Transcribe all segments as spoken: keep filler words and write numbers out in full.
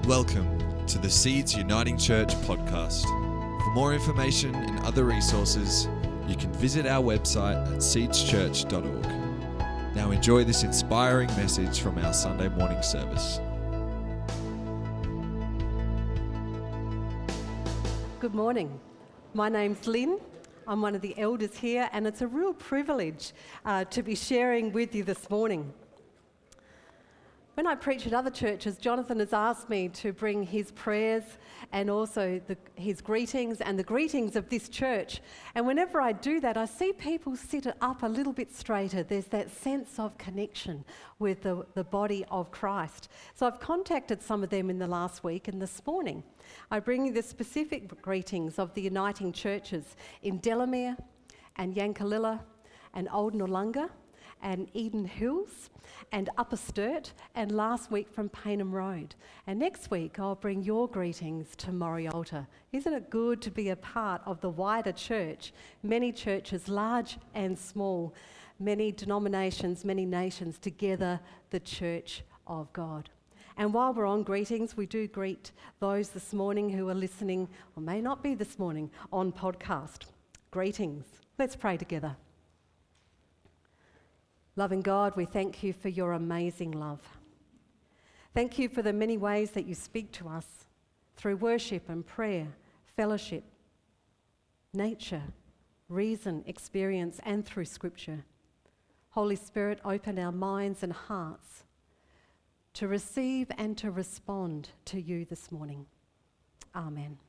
Welcome to the Seeds Uniting Church podcast. For more information and other resources, you can visit our website at seeds church dot org. Now enjoy this inspiring message from our Sunday morning service. Good morning. My name's Lynn. I'm one of the elders here, and it's a real privilege uh, to be sharing with you this morning. When I preach at other churches, Jonathan has asked me to bring his prayers and also the, his greetings and the greetings of this church. And whenever I do that, I see people sit up a little bit straighter. There's that sense of connection with the, the body of Christ. So I've contacted some of them in the last week, and this morning I bring you the specific greetings of the uniting churches in Delamere and Yankalilla and Old Noarlunga and Eden Hills and Upper Sturt, and last week from Payneham Road. And next week I'll bring your greetings to Morialta. Isn't it good to be a part of the wider church? Many churches, large and small, many denominations, many nations, together the church of God. And while we're on greetings, we do greet those this morning who are listening, or may not be this morning, on podcast. Greetings. Let's pray together. Loving God, we thank you for your amazing love. Thank you for the many ways that you speak to us through worship and prayer, fellowship, nature, reason, experience, and through Scripture. Holy Spirit, open our minds and hearts to receive and to respond to you this morning. Amen.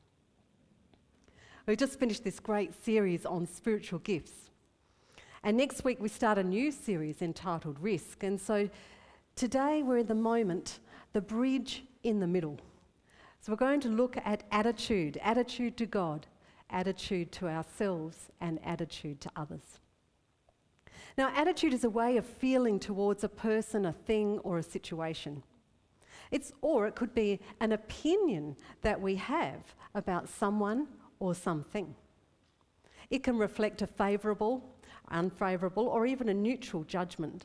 We've just finished this great series on spiritual gifts. And next week we start a new series entitled Risk. And so today we're in the moment, the bridge in the middle. So we're going to look at attitude, attitude to God, attitude to ourselves, and attitude to others. Now, attitude is a way of feeling towards a person, a thing, or a situation. It's, or it could be an opinion that we have about someone or something. It can reflect a favourable, unfavourable, or even a neutral judgment.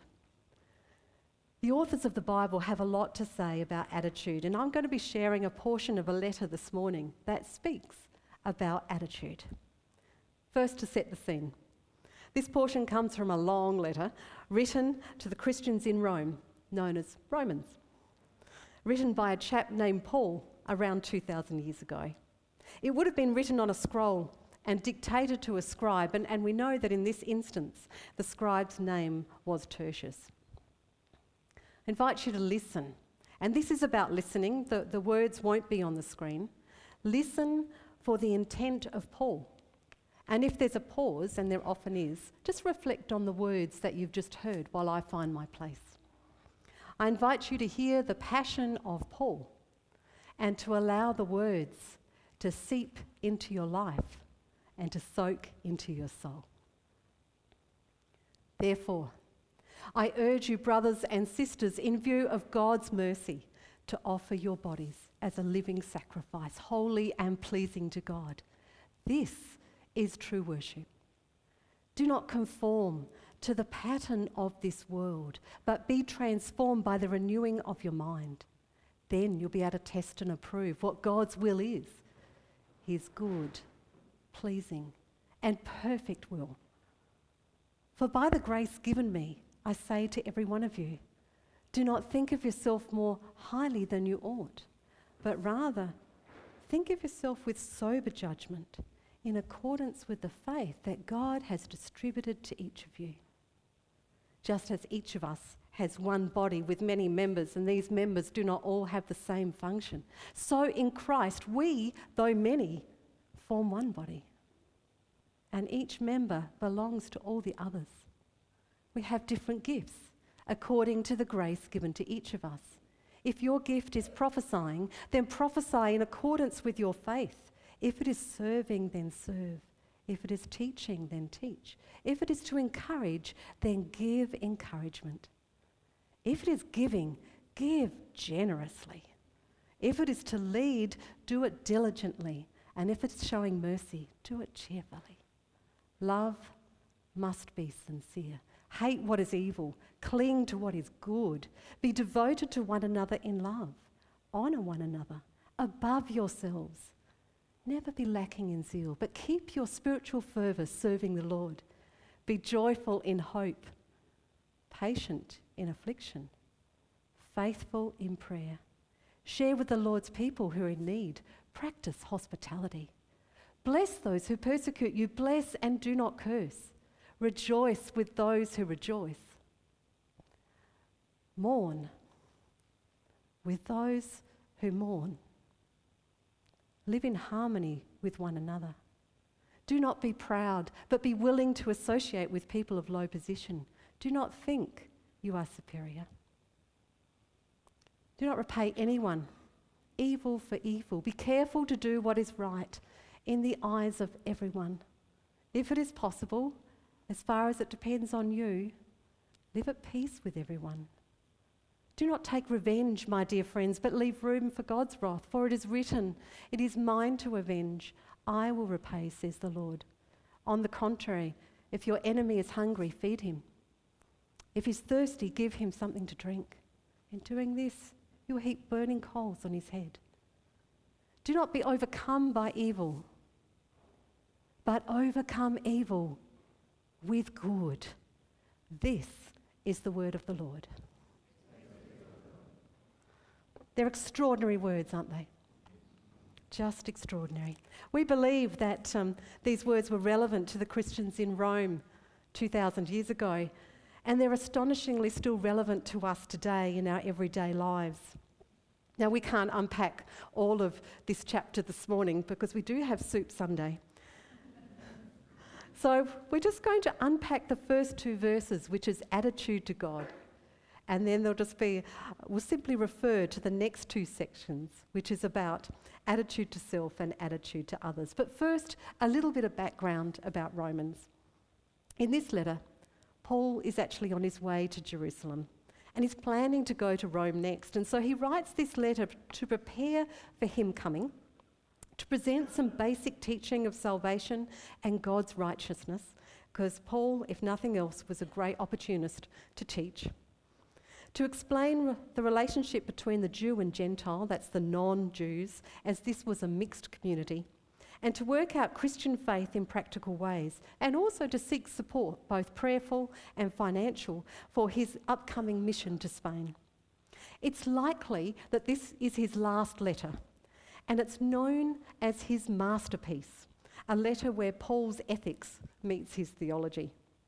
The authors of the Bible have a lot to say about attitude, and I'm going to be sharing a portion of a letter this morning that speaks about attitude. First, to set the scene. This portion comes from a long letter written to the Christians in Rome, known as Romans, written by a chap named Paul around two thousand years ago. It would have been written on a scroll and dictated to a scribe, and, and we know that in this instance, the scribe's name was Tertius. I invite you to listen, and this is about listening. The, the words won't be on the screen. Listen for the intent of Paul. And if there's a pause, and there often is, just reflect on the words that you've just heard while I find my place. I invite you to hear the passion of Paul and to allow the words to seep into your life and to soak into your soul. Therefore, I urge you, brothers and sisters, in view of God's mercy, to offer your bodies as a living sacrifice, holy and pleasing to God. This is true worship. Do not conform to the pattern of this world, but be transformed by the renewing of your mind. Then you'll be able to test and approve what God's will is, his good, pleasing, and perfect will. For by the grace given me, I say to every one of you, do not think of yourself more highly than you ought, but rather think of yourself with sober judgment, in accordance with the faith that God has distributed to each of you. Just as each of us has one body with many members, and these members do not all have the same function, so in Christ we, though many, form one body, and each member belongs to all the others. We have different gifts according to the grace given to each of us. If your gift is prophesying, then prophesy in accordance with your faith. If it is serving, then serve. If it is teaching, then teach. If it is to encourage, then give encouragement. If it is giving, give generously. If it is to lead, do it diligently. And if it's showing mercy, do it cheerfully. Love must be sincere. Hate what is evil. Cling to what is good. Be devoted to one another in love. Honour one another above yourselves. Never be lacking in zeal, but keep your spiritual fervour serving the Lord. Be joyful in hope, patient in affliction, faithful in prayer. Share with the Lord's people who are in need. Practice hospitality. Bless those who persecute you. Bless and do not curse. Rejoice with those who rejoice. Mourn with those who mourn. Live in harmony with one another. Do not be proud, but be willing to associate with people of low position. Do not think you are superior. Do not repay anyone evil for evil. Be careful to do what is right in the eyes of everyone. If it is possible, as far as it depends on you, live at peace with everyone. Do not take revenge, my dear friends, but leave room for God's wrath, for it is written, "It is mine to avenge. I will repay," says the Lord. On the contrary, if your enemy is hungry, feed him. If he's thirsty, give him something to drink. In doing this, you will heap burning coals on his head. Do not be overcome by evil, but overcome evil with good. This is the word of the Lord. They're extraordinary words, aren't they? Just extraordinary. We believe that um, these words were relevant to the Christians in Rome two thousand years ago, and they're astonishingly still relevant to us today in our everyday lives. Now, we can't unpack all of this chapter this morning because we do have Soup Sunday. So we're just going to unpack the first two verses, which is attitude to God. And then there'll just be, we'll simply refer to the next two sections, which is about attitude to self and attitude to others. But first, a little bit of background about Romans. In this letter, Paul is actually on his way to Jerusalem, and he's planning to go to Rome next. And so he writes this letter to prepare for him coming, to present some basic teaching of salvation and God's righteousness, because Paul, if nothing else, was a great opportunist to teach. To explain the relationship between the Jew and Gentile, that's the non-Jews, as this was a mixed community, and to work out Christian faith in practical ways, and also to seek support, both prayerful and financial, for his upcoming mission to Spain. It's likely that this is his last letter, and it's known as his masterpiece, a letter where Paul's ethics meets his theology.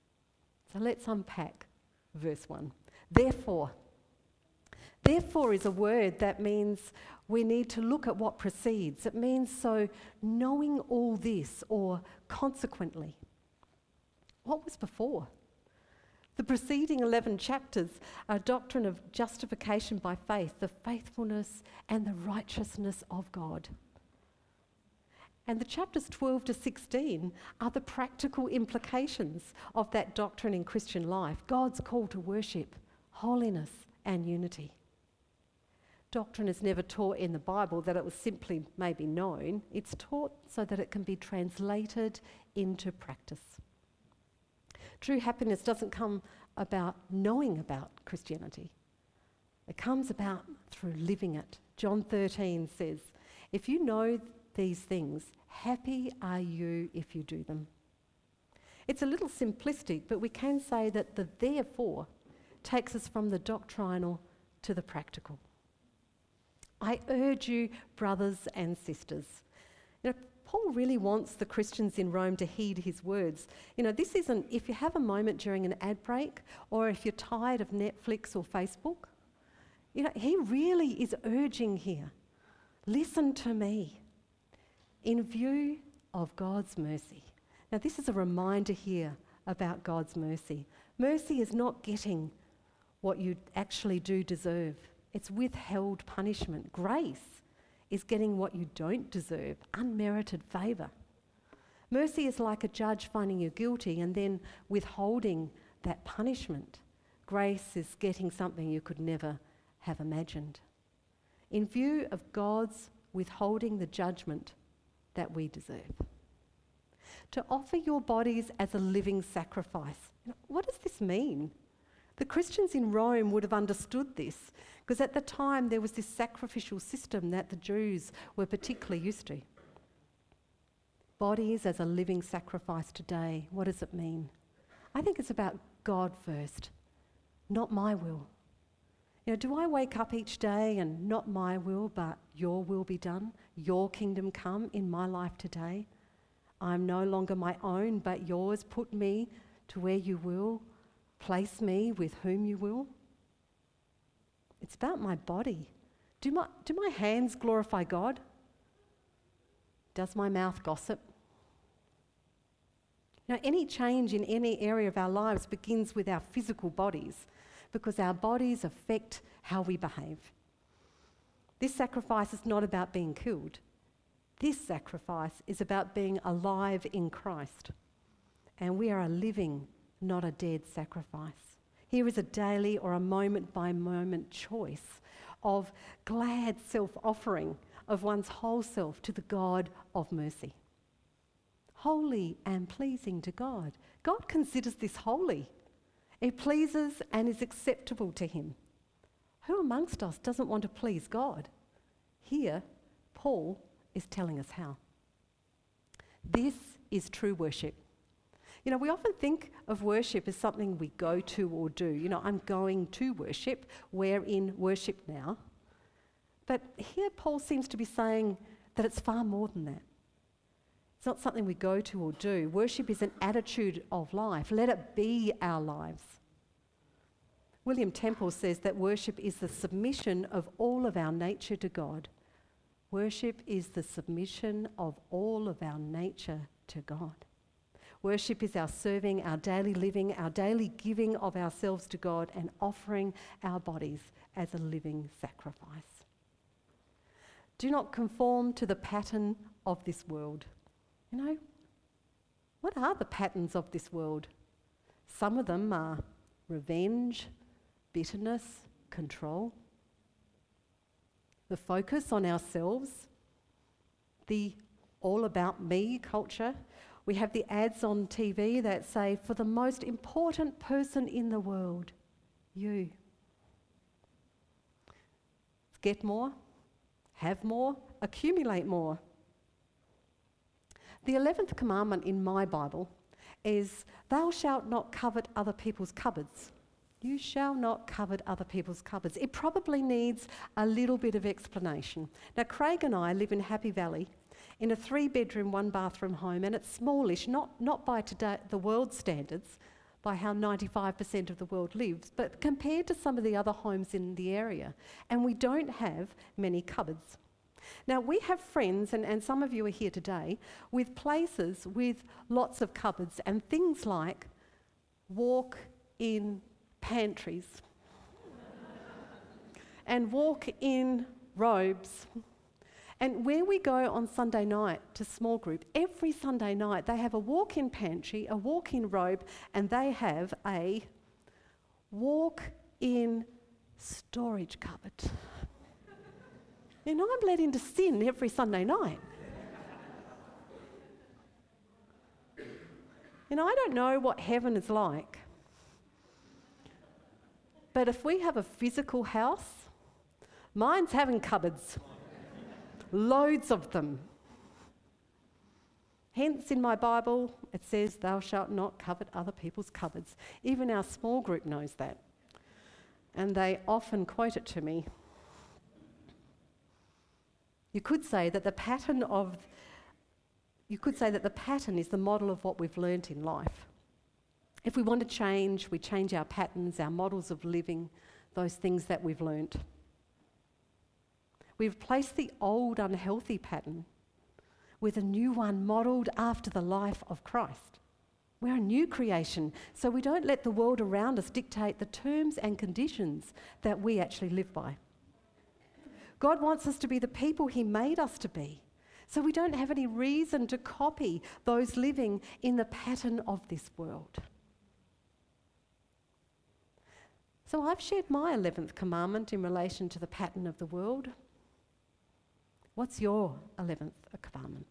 So let's unpack verse one. Therefore. Therefore is a word that means we need to look at what precedes. It means so knowing all this, or consequently. What was before? The preceding eleven chapters are a doctrine of justification by faith, the faithfulness and the righteousness of God. And the chapters twelve to sixteen are the practical implications of that doctrine in Christian life, God's call to worship, holiness and unity. Doctrine is never taught in the Bible that it was simply maybe known. It's taught so that it can be translated into practice. True happiness doesn't come about knowing about Christianity. It comes about through living it. John thirteen says, "If you know these things, happy are you if you do them." It's a little simplistic, but we can say that the therefore takes us from the doctrinal to the practical. I urge you, brothers and sisters. You know, Paul really wants the Christians in Rome to heed his words. You know, this isn't, if you have a moment during an ad break, or if you're tired of Netflix or Facebook, you know, he really is urging here, listen to me, in view of God's mercy. Now, this is a reminder here about God's mercy. Mercy is not getting what you actually do deserve. It's withheld punishment. Grace is getting what you don't deserve, unmerited favour. Mercy is like a judge finding you guilty and then withholding that punishment. Grace is getting something you could never have imagined. In view of God's withholding the judgment that we deserve. To offer your bodies as a living sacrifice. What does this mean? The Christians in Rome would have understood this because at the time there was this sacrificial system that the Jews were particularly used to. Bodies as a living sacrifice today, what does it mean? I think it's about God first, not my will. You know, do I wake up each day and not my will, but your will be done, your kingdom come in my life today? I'm no longer my own, but yours. Put me to where you will. Place me with whom you will. It's about my body. Do my, do my hands glorify God? Does my mouth gossip? Now, any change in any area of our lives begins with our physical bodies because our bodies affect how we behave. This sacrifice is not about being killed. This sacrifice is about being alive in Christ. And we are a living, not a dead sacrifice. Here is a daily or a moment-by-moment choice of glad self-offering of one's whole self to the God of mercy. Holy and pleasing to God. God considers this holy. It pleases and is acceptable to him. Who amongst us doesn't want to please God? Here, Paul is telling us how. This is true worship. You know, we often think of worship as something we go to or do. You know, I'm going to worship. We're in worship now. But here Paul seems to be saying that it's far more than that. It's not something we go to or do. Worship is an attitude of life. Let it be our lives. William Temple says that worship is the submission of all of our nature to God. Worship is the submission of all of our nature to God. Worship is our serving, our daily living, our daily giving of ourselves to God and offering our bodies as a living sacrifice. Do not conform to the pattern of this world. You know, what are the patterns of this world? Some of them are revenge, bitterness, control, the focus on ourselves, the all about me culture. We have the ads on T V that say, for the most important person in the world, you. Get more, have more, accumulate more. The eleventh commandment in my Bible is, thou shalt not covet other people's cupboards. You shall not covet other people's cupboards. It probably needs a little bit of explanation. Now, Craig and I live in Happy Valley in a three-bedroom, one-bathroom home, and it's smallish, not, not by today, the world's standards, by how ninety-five percent of the world lives, but compared to some of the other homes in the area. And we don't have many cupboards. Now, we have friends, and, and some of you are here today, with places with lots of cupboards and things like walk-in pantries and walk-in robes. And where we go on Sunday night to small group, every Sunday night they have a walk-in pantry, a walk-in robe, and they have a walk-in storage cupboard. You know, I'm led into sin every Sunday night. You know, I don't know what heaven is like. But if we have a physical house, mine's having cupboards. Loads of them. Hence, in my Bible, it says, thou shalt not covet other people's cupboards. Even our small group knows that. And they often quote it to me. You could say that the pattern of, you could say that the pattern is the model of what we've learnt in life. If we want to change, we change our patterns, our models of living, those things that we've learnt. We've replaced the old unhealthy pattern with a new one modelled after the life of Christ. We're a new creation, so we don't let the world around us dictate the terms and conditions that we actually live by. God wants us to be the people he made us to be, so we don't have any reason to copy those living in the pattern of this world. So I've shared my eleventh commandment in relation to the pattern of the world. What's your eleventh commandment?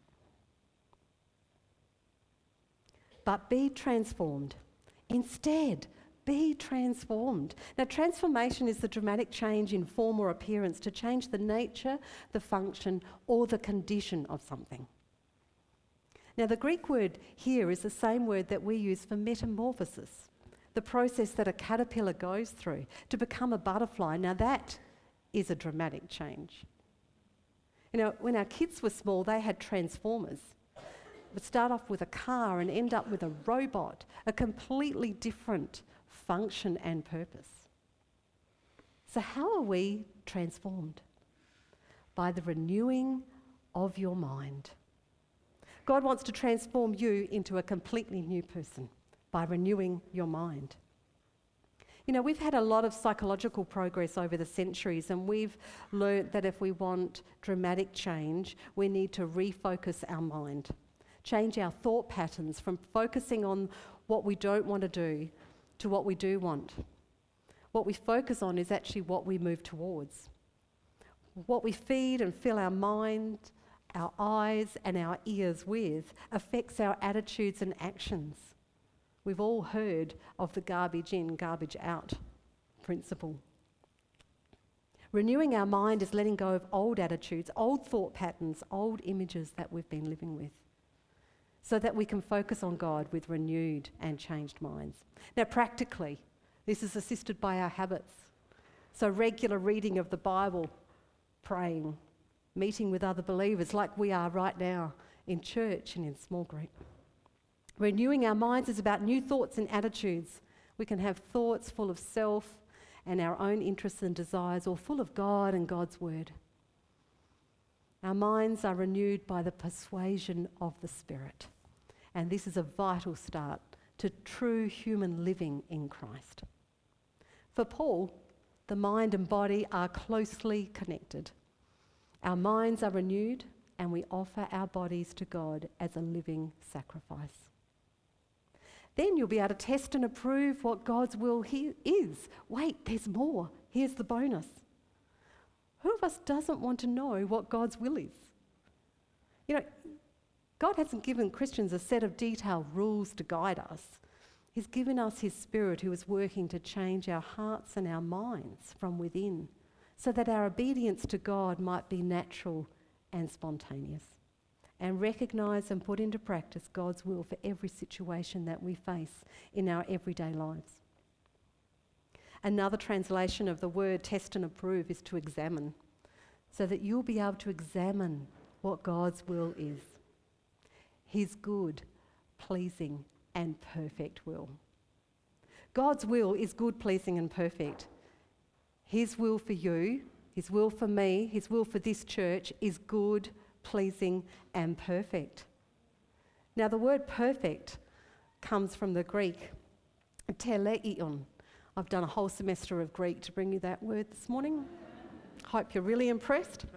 But be transformed. Instead, Be transformed. Now, transformation is the dramatic change in form or appearance to change the nature, the function, or the condition of something. Now, the Greek word here is the same word that we use for metamorphosis, the process that a caterpillar goes through to become a butterfly. Now, that is a dramatic change. You know, when our kids were small, they had transformers. Would start off with a car and end up with a robot, a completely different function and purpose. So how are we transformed? By the renewing of your mind. God wants to transform you into a completely new person by renewing your mind. You know, we've had a lot of psychological progress over the centuries, and we've learnt that if we want dramatic change, we need to refocus our mind. Change our thought patterns from focusing on what we don't want to do to what we do want. What we focus on is actually what we move towards. What we feed and fill our mind, our eyes and our ears with affects our attitudes and actions. We've all heard of the garbage in, garbage out principle. Renewing our mind is letting go of old attitudes, old thought patterns, old images that we've been living with, so that we can focus on God with renewed and changed minds. Now, practically, this is assisted by our habits. So regular reading of the Bible, praying, meeting with other believers like we are right now in church and in small group. Renewing our minds is about new thoughts and attitudes. We can have thoughts full of self and our own interests and desires, or full of God and God's word. Our minds are renewed by the persuasion of the Spirit. And this is a vital start to true human living in Christ. For Paul, the mind and body are closely connected. Our minds are renewed, and we offer our bodies to God as a living sacrifice. Then you'll be able to test and approve what God's will he- is. Wait, there's more. Here's the bonus. Who of us doesn't want to know what God's will is? You know, God hasn't given Christians a set of detailed rules to guide us. He's given us his Spirit, who is working to change our hearts and our minds from within, so that our obedience to God might be natural and spontaneous, and recognise and put into practice God's will for every situation that we face in our everyday lives. Another translation of the word test and approve is to examine, so that you'll be able to examine what God's will is. His good, pleasing, and perfect will. God's will is good, pleasing, and perfect. His will for you, his will for me, his will for this church is good, pleasing, and perfect. Now, the word perfect comes from the Greek teleion. I've done a whole semester of Greek to bring you that word this morning. Hope you're really impressed.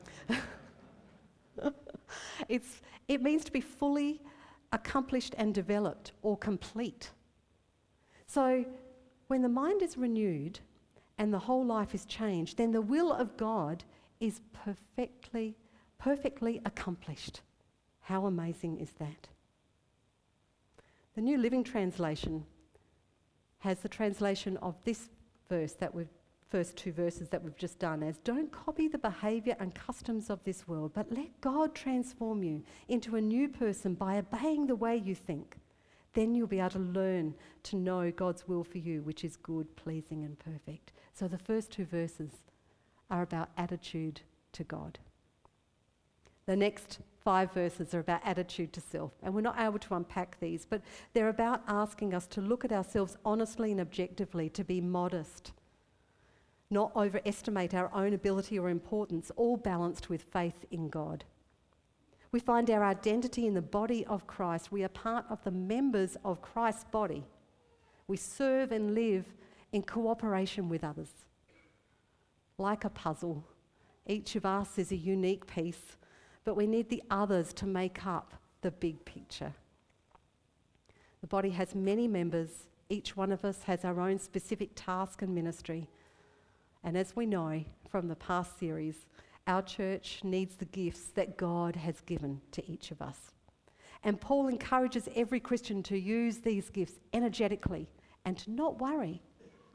it's, it means to be fully accomplished and developed, or complete. So when the mind is renewed and the whole life is changed, then the will of God is perfectly, perfectly accomplished. How amazing is that? The New Living Translation has the translation of this verse, that we've, first two verses that we've just done, as don't copy the behaviour and customs of this world, but let God transform you into a new person by obeying the way you think. Then you'll be able to learn to know God's will for you, which is good, pleasing, and perfect. So the first two verses are about attitude to God. The next five verses are about attitude to self, and we're not able to unpack these, but they're about asking us to look at ourselves honestly and objectively, to be modest, not overestimate our own ability or importance, all balanced with faith in God. We find our identity in the body of Christ. We are part of the members of Christ's body. We serve and live in cooperation with others. Like a puzzle, each of us is a unique piece, but we need the others to make up the big picture. The body has many members. Each one of us has our own specific task and ministry. And as we know from the past series, our church needs the gifts that God has given to each of us. And Paul encourages every Christian to use these gifts energetically and to not worry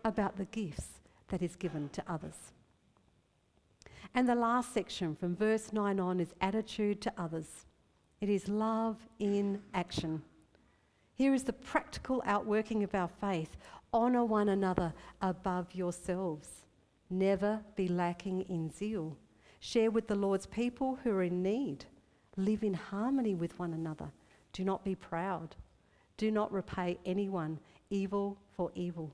about the gifts that is given to others. And the last section from verse nine on is attitude to others. It is love in action. Here is the practical outworking of our faith. Honour one another above yourselves. Never be lacking in zeal. Share with the Lord's people who are in need. Live in harmony with one another. Do not be proud. Do not repay anyone evil for evil.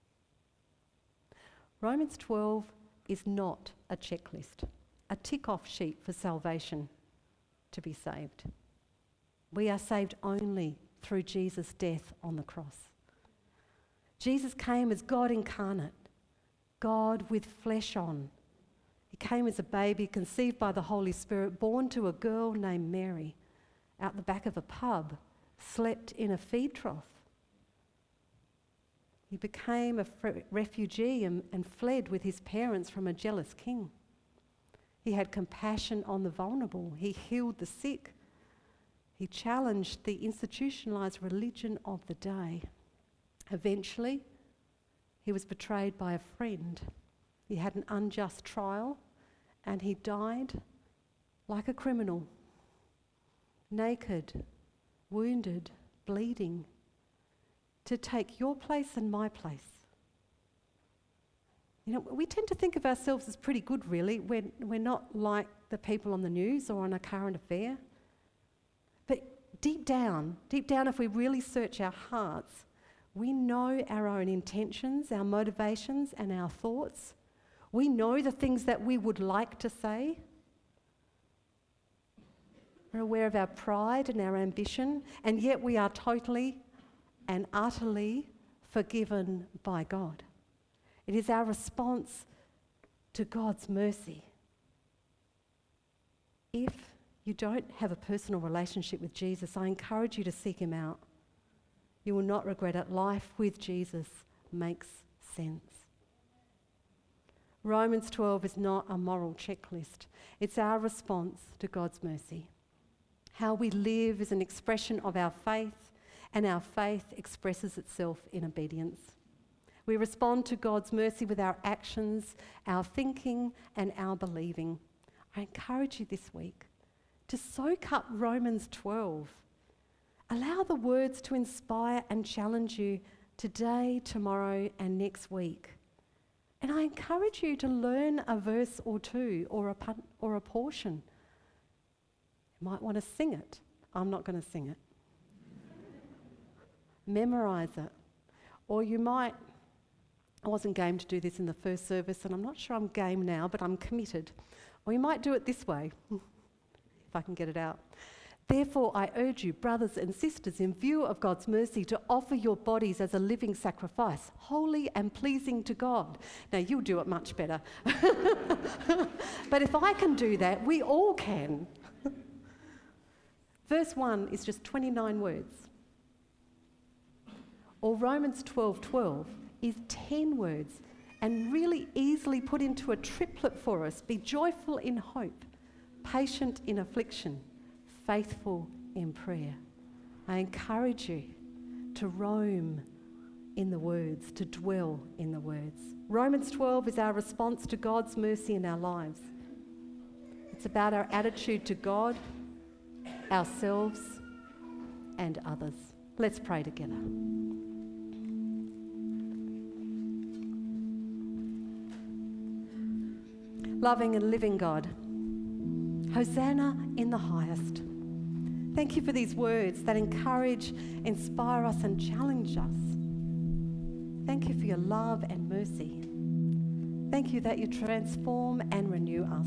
Romans twelve is not a checklist, a tick-off sheet for salvation to be saved. We are saved only through Jesus' death on the cross. Jesus came as God incarnate, God with flesh on. He came as a baby conceived by the Holy Spirit, born to a girl named Mary, out the back of a pub, slept in a feed trough. He became a fr- refugee and, and fled with his parents from a jealous king. He had compassion on the vulnerable. He healed the sick. He challenged the institutionalized religion of the day. Eventually, he was betrayed by a friend. He had an unjust trial, and he died like a criminal, naked, wounded, bleeding, to take your place and my place. You know, we tend to think of ourselves as pretty good, really. We're, we're not like the people on the news or on a current affair. But deep down, deep down, if we really search our hearts, we know our own intentions, our motivations, and our thoughts. We know the things that we would like to say. We're aware of our pride and our ambition, and yet we are totally and utterly forgiven by God. It is our response to God's mercy. If you don't have a personal relationship with Jesus, I encourage you to seek him out. You will not regret it. Life with Jesus makes sense. Romans twelve is not a moral checklist. It's our response to God's mercy. How we live is an expression of our faith, and our faith expresses itself in obedience. We respond to God's mercy with our actions, our thinking, and our believing. I encourage you this week to soak up Romans twelve. Allow the words to inspire and challenge you today, tomorrow, and next week. And I encourage you to learn a verse or two or a, pun- or a portion. You might want to sing it. I'm not going to sing it. Memorize it. Or you might, I wasn't game to do this in the first service, and I'm not sure I'm game now, but I'm committed. Or you might do it this way, if I can get it out. Therefore, I urge you, brothers and sisters, in view of God's mercy, to offer your bodies as a living sacrifice, holy and pleasing to God. Now, you'll do it much better. But if I can do that, we all can. Verse one is just twenty-nine words. Or Romans twelve twelve is ten words and really easily put into a triplet for us. Be joyful in hope, patient in affliction, faithful in prayer. I encourage you to roam in the words, to dwell in the words. Romans twelve is our response to God's mercy in our lives. It's about our attitude to God, ourselves, and others. Let's pray together. Loving and living God, Hosanna in the highest. Thank you for these words that encourage, inspire us, and challenge us. Thank you for your love and mercy. Thank you that you transform and renew us.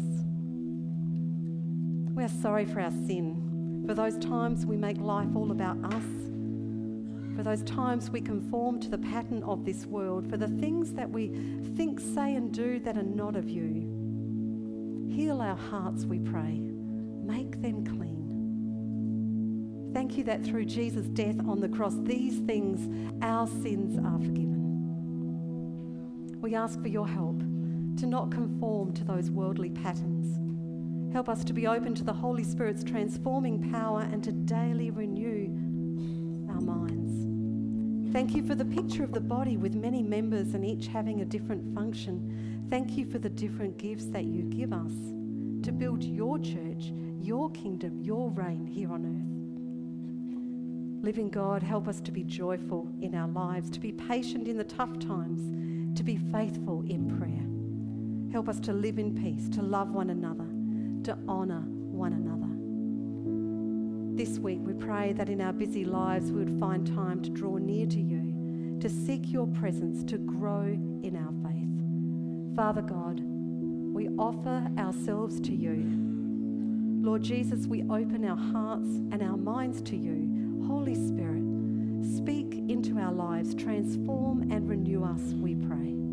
We are sorry for our sin, for those times we make life all about us, for those times we conform to the pattern of this world, for the things that we think, say, and do that are not of you. Heal our hearts, we pray. Make them clean. Thank you that through Jesus' death on the cross, these things, our sins are forgiven. We ask for your help to not conform to those worldly patterns. Help us to be open to the Holy Spirit's transforming power and to daily renew our minds. Thank you for the picture of the body with many members and each having a different function. Thank you for the different gifts that you give us to build your church, your kingdom, your reign here on earth. Living God, help us to be joyful in our lives, to be patient in the tough times, to be faithful in prayer. Help us to live in peace, to love one another, to honour one another. This week we pray that in our busy lives we would find time to draw near to you, to seek your presence, to grow in our faith. Father God, we offer ourselves to you. Lord Jesus, we open our hearts and our minds to you. Holy Spirit, speak into our lives, transform and renew us, we pray.